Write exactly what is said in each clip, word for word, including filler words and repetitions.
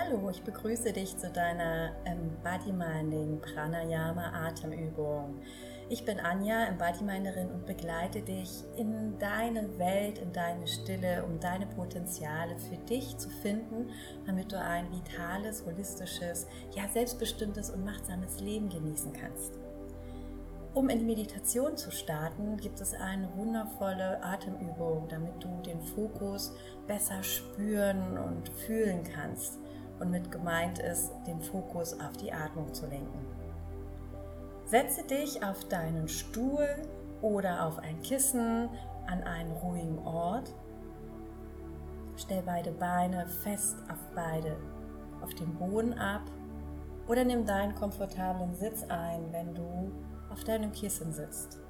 Hallo, ich begrüße dich zu deiner Embody-Minding Pranayama-Atemübung. Ich bin Anja, Embody-Minderin und begleite dich in deine Welt, in deine Stille, um deine Potenziale für dich zu finden, damit du ein vitales, holistisches, ja selbstbestimmtes und machtsames Leben genießen kannst. Um in die Meditation zu starten, gibt es eine wundervolle Atemübung, damit du den Fokus besser spüren und fühlen kannst. Und mit gemeint ist, den Fokus auf die Atmung zu lenken. Setze dich auf deinen Stuhl oder auf ein Kissen an einen ruhigen Ort. Stell beide Beine fest auf beide auf den Boden ab oder nimm deinen komfortablen Sitz ein, wenn du auf deinem Kissen sitzt.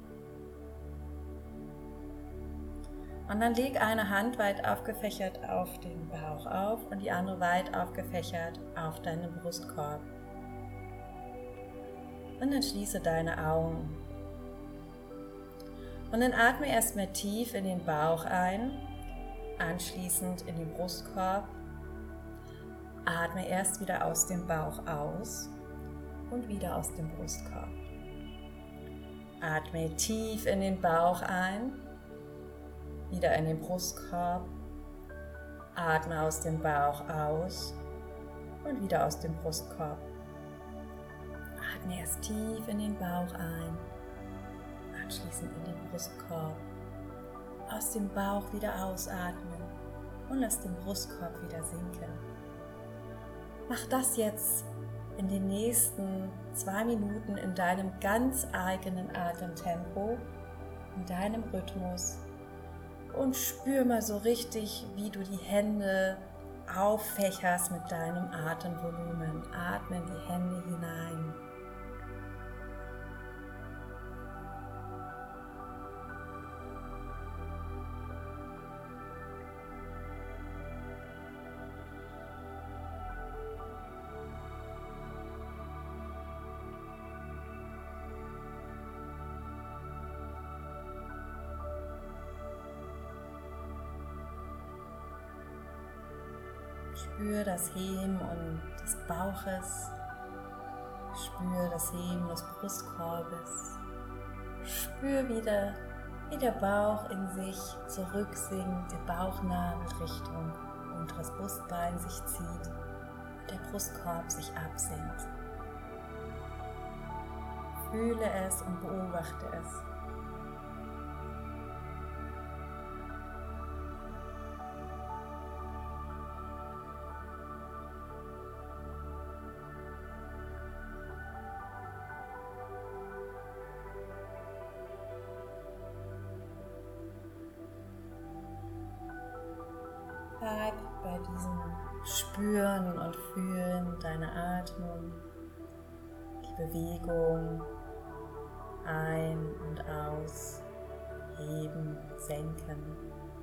Und dann leg eine Hand weit aufgefächert auf den Bauch auf und die andere weit aufgefächert auf deinen Brustkorb. Und dann schließe deine Augen. Und dann atme erstmal tief in den Bauch ein, anschließend in den Brustkorb. Atme erst wieder aus dem Bauch aus und wieder aus dem Brustkorb. Atme tief in den Bauch ein, wieder in den Brustkorb. Atme aus dem Bauch aus und wieder aus dem Brustkorb. Atme erst tief in den Bauch ein, anschließend in den Brustkorb. Aus dem Bauch wieder ausatmen und lass den Brustkorb wieder sinken. Mach das jetzt in den nächsten zwei Minuten in deinem ganz eigenen Atemtempo, in deinem Rhythmus und spür mal so richtig, wie du die Hände auffächerst mit deinem Atemvolumen. Atme in die Hände hinein. Spür das Heben und des Bauches, spür das Heben des Brustkorbes, spür wieder, wie der Bauch in sich zurücksinkt, der Bauchnabel Richtung unteres Brustbein sich zieht und der Brustkorb sich absenkt. Fühle es und beobachte es. Bleib bei diesem Spüren und Fühlen deiner Atmung, die Bewegung ein und aus, heben, senken.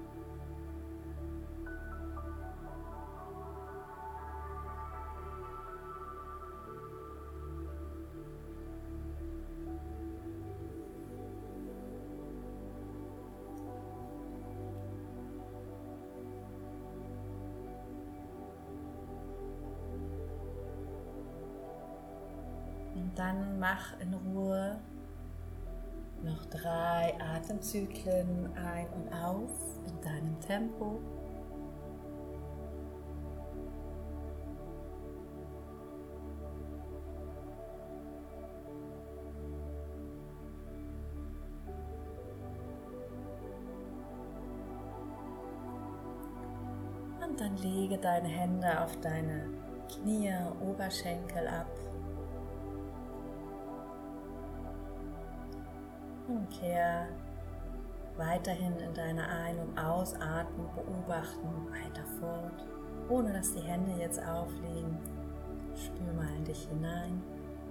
Und dann mach in Ruhe noch drei Atemzyklen ein und aus in deinem Tempo. Und dann lege deine Hände auf deine Knie, Oberschenkel ab. Und kehr weiterhin in deiner Ein- und Ausatmung beobachten weiter fort, ohne dass die Hände jetzt auflegen. Spür mal in dich hinein.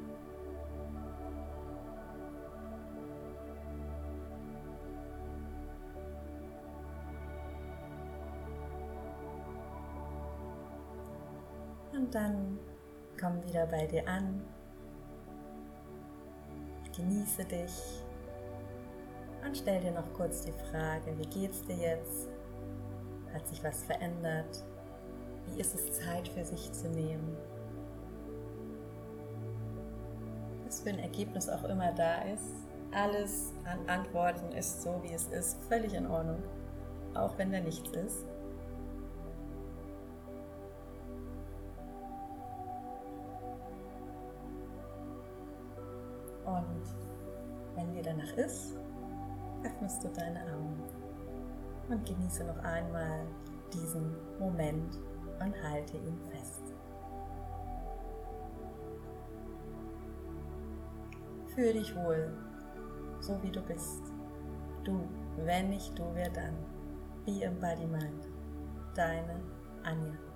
Und dann komm wieder bei dir an. Genieße dich. Und stell dir noch kurz die Frage, wie geht's dir jetzt? Hat sich was verändert? wie ist es, Zeit für sich zu nehmen. Was für ein Ergebnis auch immer da ist, alles an Antworten ist so, wie es ist, völlig in Ordnung, auch wenn da nichts ist. Und wenn dir danach ist, öffnest du deine Augen und genieße noch einmal diesen Moment und halte ihn fest. Fühl dich wohl, so wie du bist. Du, wenn nicht du, wer dann? Be Embodiment. Deine Anja.